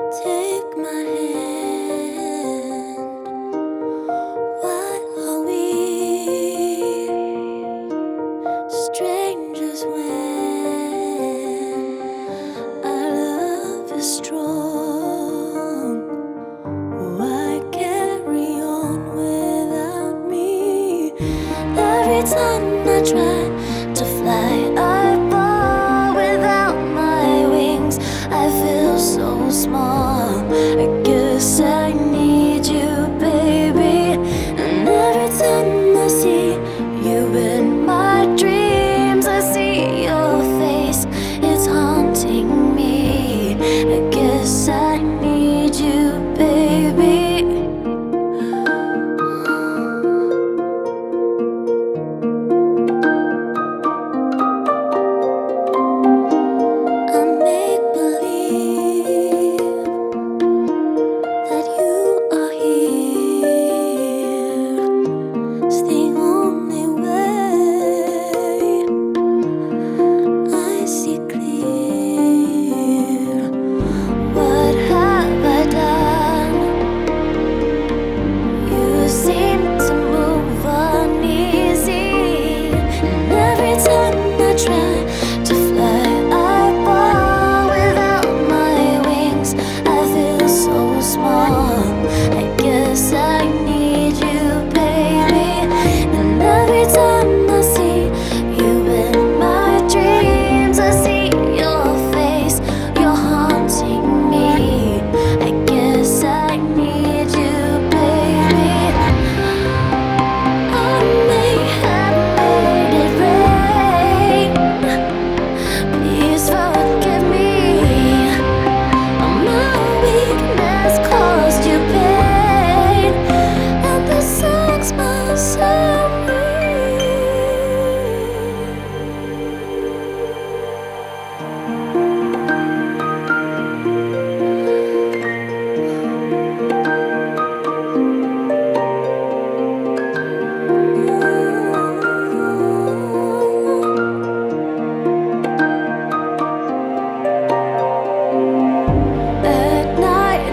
Take my hand. Why are we strangers when our love is strong? Why carry on without me? Every time I try to fly, I fall without my wings. I feel so small. I guess I need you, baby. And every time I see you in my dreams, I see your face, it's haunting me. I guess I need you, baby.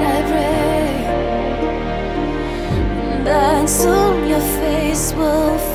And soon your face will